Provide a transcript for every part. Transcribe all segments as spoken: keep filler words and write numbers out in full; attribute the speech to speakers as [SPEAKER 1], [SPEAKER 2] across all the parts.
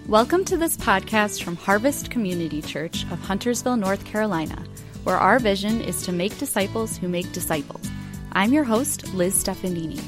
[SPEAKER 1] Welcome to this podcast from Harvest Community Church of Huntersville, North Carolina, where our vision is to make disciples who make disciples. I'm your host, Liz Stefanini.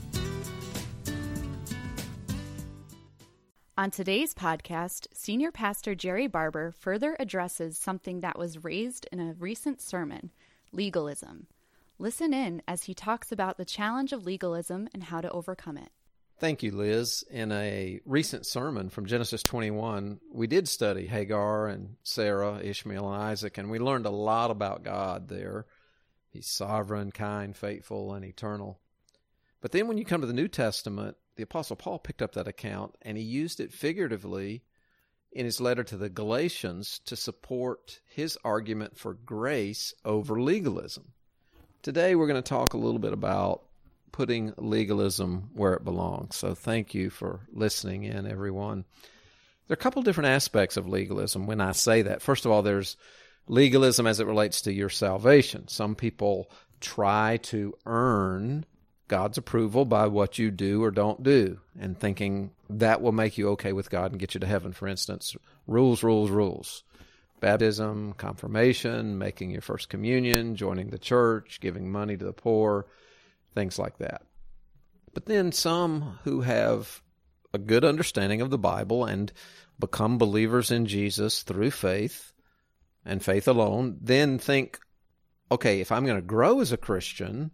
[SPEAKER 1] On today's podcast, Senior Pastor Jerry Barber further addresses something that was raised in a recent sermon, legalism. Listen in as he talks about the challenge of legalism and how to overcome it.
[SPEAKER 2] Thank you, Liz. In a recent sermon from Genesis twenty-one, we did study Hagar and Sarah, Ishmael and Isaac, and we learned a lot about God there. He's sovereign, kind, faithful, and eternal. But then when you come to the New Testament, the Apostle Paul picked up that account, and he used it figuratively in his letter to the Galatians to support his argument for grace over legalism. Today we're going to talk a little bit about putting legalism where it belongs. So thank you for listening in, everyone. There are a couple different aspects of legalism when I say that. First of all, there's legalism as it relates to your salvation. Some people try to earn God's approval by what you do or don't do, and thinking that will make you okay with God and get you to heaven. For instance, rules, rules, rules. Baptism, confirmation, making your first communion, joining the church, giving money to the poor, things like that. But then some who have a good understanding of the Bible and become believers in Jesus through faith and faith alone, then think, okay, if I'm going to grow as a Christian,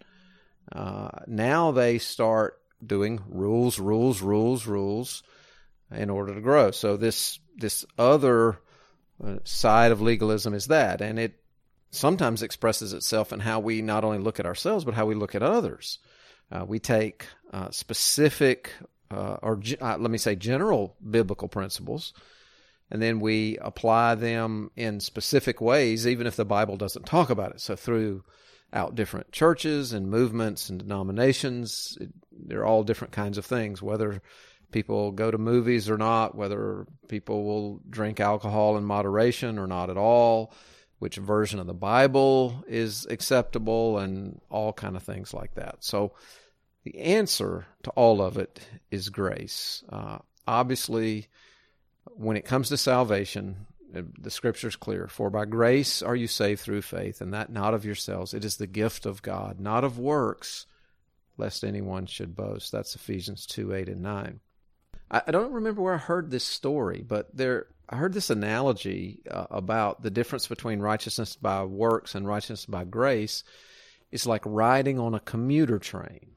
[SPEAKER 2] uh, now they start doing rules, rules, rules, rules in order to grow. So this this other uh, side of legalism is that, and it sometimes expresses itself in how we not only look at ourselves, but how we look at others. Uh, we take uh, specific, uh, or uh, let me say general biblical principles, and then we apply them in specific ways, even if the Bible doesn't talk about it. So throughout different churches and movements and denominations, it, they're all different kinds of things, whether people go to movies or not, whether people will drink alcohol in moderation or not at all, which version of the Bible is acceptable, and all kind of things like that. So the answer to all of it is grace. Uh, obviously, when it comes to salvation, the Scripture is clear. For by grace are you saved through faith, and that not of yourselves. It is the gift of God, not of works, lest anyone should boast. That's Ephesians two, eight, and nine. I, I don't remember where I heard this story, but there I heard this analogy uh, about the difference between righteousness by works and righteousness by grace. It's like riding on a commuter train.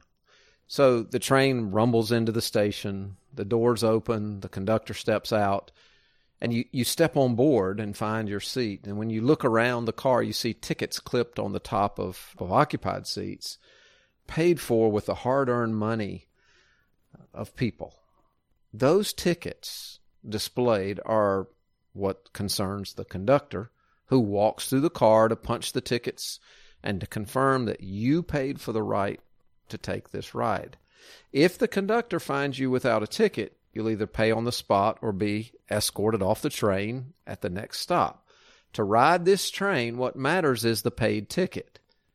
[SPEAKER 2] So the train rumbles into the station, the doors open, the conductor steps out, and you, you step on board and find your seat. And when you look around the car, you see tickets clipped on the top of, of occupied seats, paid for with the hard-earned money of people. Those tickets displayed are what concerns the conductor, who walks through the car to punch the tickets and to confirm that you paid for the right to take this ride. If the conductor finds you without a ticket, you'll either pay on the spot or be escorted off the train at the next stop. To ride this train, what matters is the paid ticket.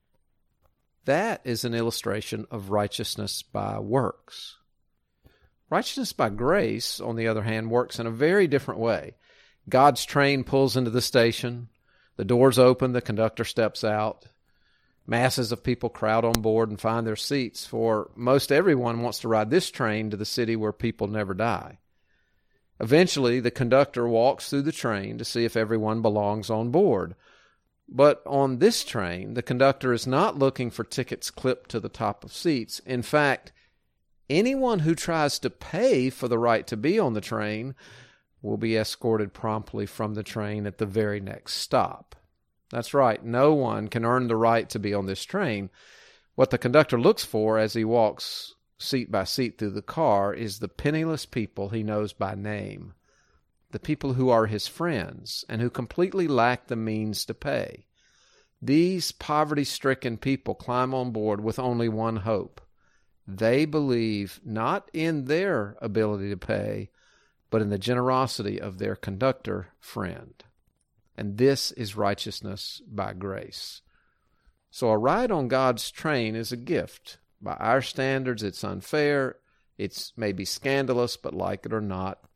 [SPEAKER 2] That is an illustration of righteousness by works. Righteousness by grace, on the other hand, works in a very different way. God's train pulls into the station, the doors open, the conductor steps out, masses of people crowd on board and find their seats, for most everyone wants to ride this train to the city where people never die. Eventually, the conductor walks through the train to see if everyone belongs on board. But on this train, the conductor is not looking for tickets clipped to the top of seats. In fact, anyone who tries to pay for the right to be on the train will be escorted promptly from the train at the very next stop. That's right, no one can earn the right to be on this train. What the conductor looks for as he walks seat by seat through the car is the penniless people he knows by name, the people who are his friends and who completely lack the means to pay. These poverty-stricken people climb on board with only one hope. They believe not in their ability to pay, but in the generosity of their conductor friend. And this is righteousness by grace. So a ride on God's train is a gift. By our standards, it's unfair. It's maybe scandalous, but like it or not,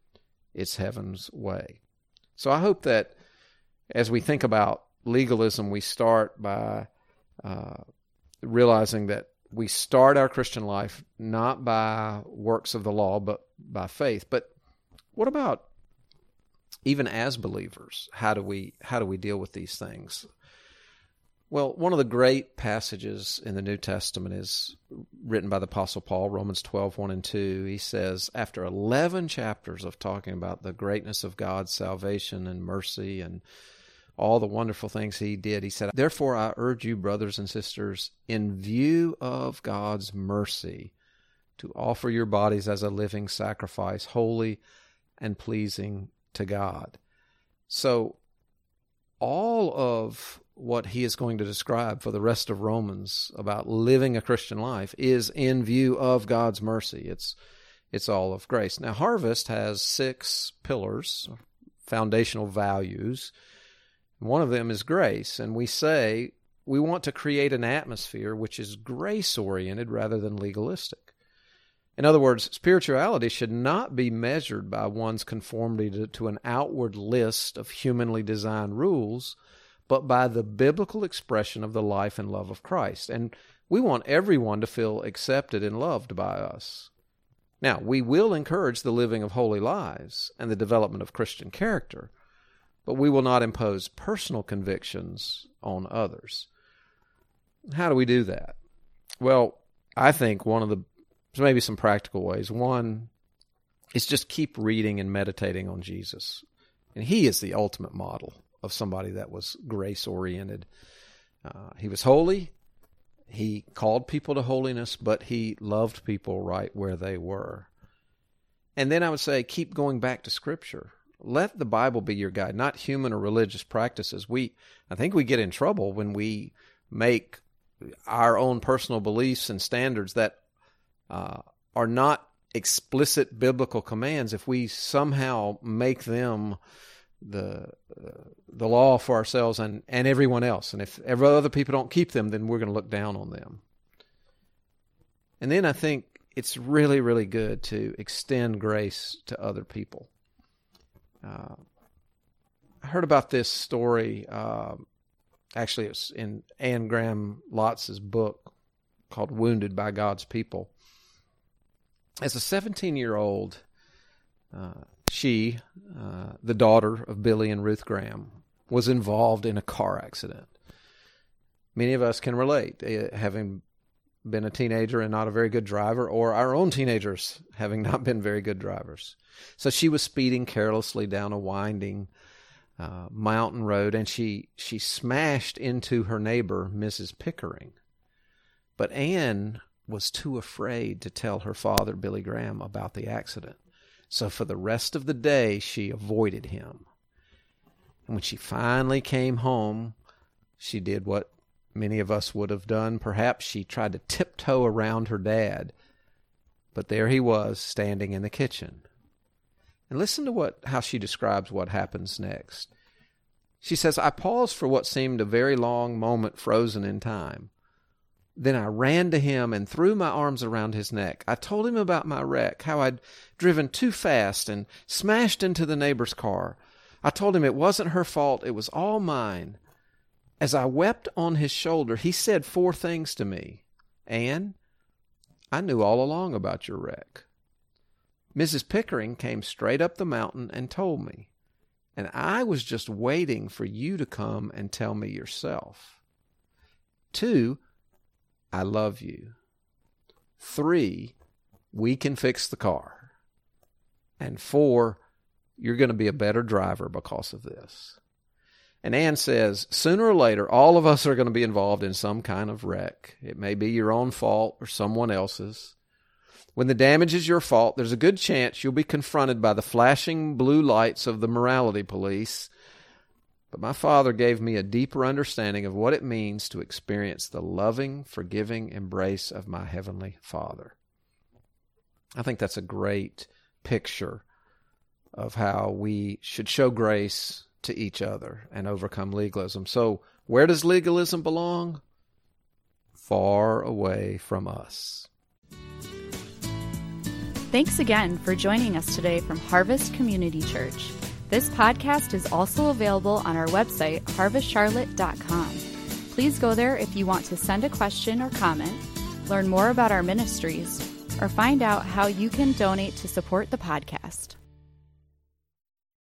[SPEAKER 2] it's heaven's way. So I hope that as we think about legalism, we start by uh, realizing that we start our Christian life not by works of the law, but by faith. But what about even as believers? How do we how do we deal with these things? Well, one of the great passages in the New Testament is written by the Apostle Paul, Romans twelve, one and two. He says, after eleven chapters of talking about the greatness of God's salvation and mercy and all the wonderful things he did, he said, therefore I urge you, brothers and sisters, in view of God's mercy, to offer your bodies as a living sacrifice, holy and pleasing to God. So all of what he is going to describe for the rest of Romans about living a Christian life is in view of God's mercy. It's it's all of grace. Now, Harvest has six pillars, foundational values. One of them is grace, and we say we want to create an atmosphere which is grace-oriented rather than legalistic. In other words, spirituality should not be measured by one's conformity to, to an outward list of humanly designed rules, but by the biblical expression of the life and love of Christ. And we want everyone to feel accepted and loved by us. Now, we will encourage the living of holy lives and the development of Christian character, but we will not impose personal convictions on others. How do we do that? Well, I think one of the, there's maybe some practical ways. One is just keep reading and meditating on Jesus. And he is the ultimate model of somebody that was grace-oriented. Uh, he was holy. He called people to holiness, but he loved people right where they were. And then I would say keep going back to Scripture. Let the Bible be your guide, not human or religious practices. We, I think we get in trouble when we make our own personal beliefs and standards that uh, are not explicit biblical commands if we somehow make them the uh, the law for ourselves and, and everyone else. And if ever other people don't keep them, then we're going to look down on them. And then I think it's really, really good to extend grace to other people. Uh, I heard about this story. Uh, actually, it's in Anne Graham Lotz' book called Wounded by God's People. As a seventeen-year-old, uh, she, uh, the daughter of Billy and Ruth Graham, was involved in a car accident. Many of us can relate, uh, having been a teenager and not a very good driver, or our own teenagers having not been very good drivers. So she was speeding carelessly down a winding uh, mountain road, and she, she smashed into her neighbor, Missus Pickering. But Anne was too afraid to tell her father, Billy Graham, about the accident. So for the rest of the day, she avoided him. And when she finally came home, she did what many of us would have done. Perhaps she tried to tiptoe around her dad. But there he was, standing in the kitchen. And listen to what how she describes what happens next. She says, I paused for what seemed a very long moment, frozen in time. Then I ran to him and threw my arms around his neck. I told him about my wreck, how I'd driven too fast and smashed into the neighbor's car. I told him it wasn't her fault, it was all mine. As I wept on his shoulder, he said four things to me. Anne, I knew all along about your wreck. Missus Pickering came straight up the mountain and told me, and I was just waiting for you to come and tell me yourself. Two, I love you. Three, we can fix the car. And four, you're going to be a better driver because of this. And Anne says, sooner or later, all of us are going to be involved in some kind of wreck. It may be your own fault or someone else's. When the damage is your fault, there's a good chance you'll be confronted by the flashing blue lights of the morality police. But my Father gave me a deeper understanding of what it means to experience the loving, forgiving embrace of my Heavenly Father. I think that's a great picture of how we should show grace to each other and overcome legalism. So, where does legalism belong? Far away from us.
[SPEAKER 1] Thanks again for joining us today from Harvest Community Church. This podcast is also available on our website, harvest charlotte dot com. Please go there if you want to send a question or comment, learn more about our ministries, or find out how you can donate to support the podcast.